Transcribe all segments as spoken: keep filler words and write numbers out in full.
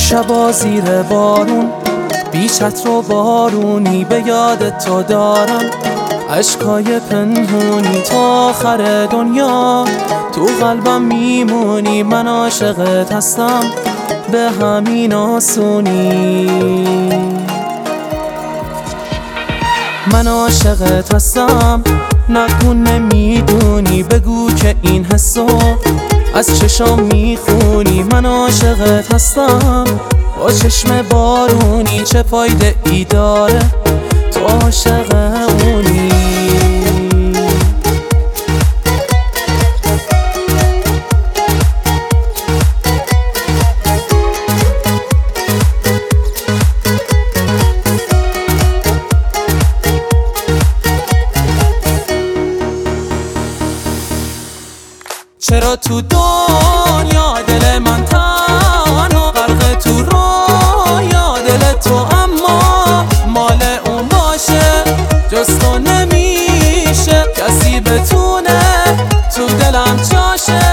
شبا زیر بارون بی چتر و بارونی به یاد تو دارم، عشقای پنهونی تا آخر دنیا تو قلبم میمونی. من عاشقت هستم به همین آسونی، من عاشقت هستم نگو نمیدونی، بگو که این حسو از چشام میخونی. من عاشقت هستم با چشم بارونی، چه فایده ای داره تو عاشق اونی. چرا تو دنیا دل من تنها غرق تو رویا دل تو، اما مال اون باشه جز تو نمیشه کسی بتونه تو دلم جاشه.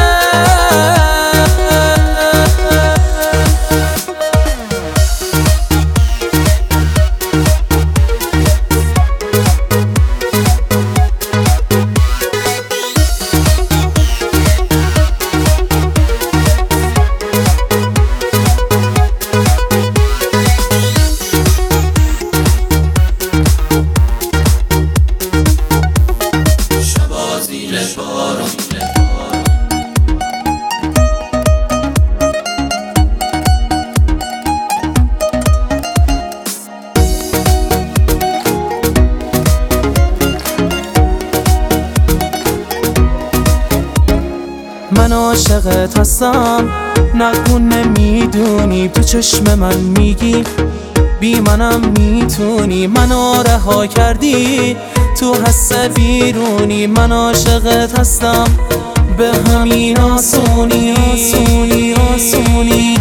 من عاشقت هستم نگو نمیدونی، تو چشم من میگی بی منم میتونی. منو رها کردی تو حس بیرونی، من عاشقت هستم به همین آسونی آسونی آسونی.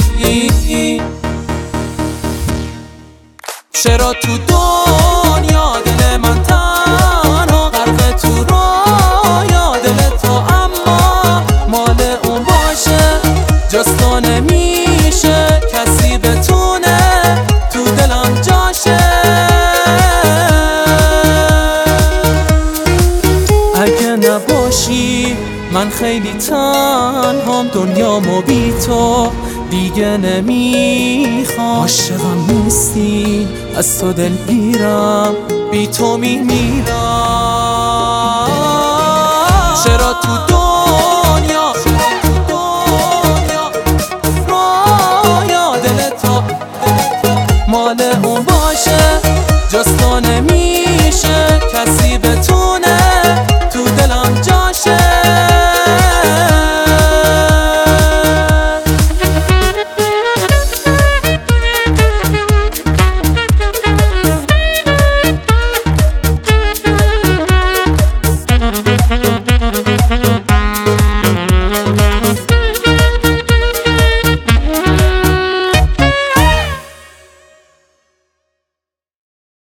چرا تو دنیا دل من تنها غرق تو رویا دل تو، اما مال اون باشه جز تو نمیشه کسی بتونه تو دلم جاشه. اگه نباشی من خیلی تنهام، دنیامو بی تو دیگه نمیخوام. عاشقم نیستی از تو دلگیرم بی تو میمیرم. چرا تو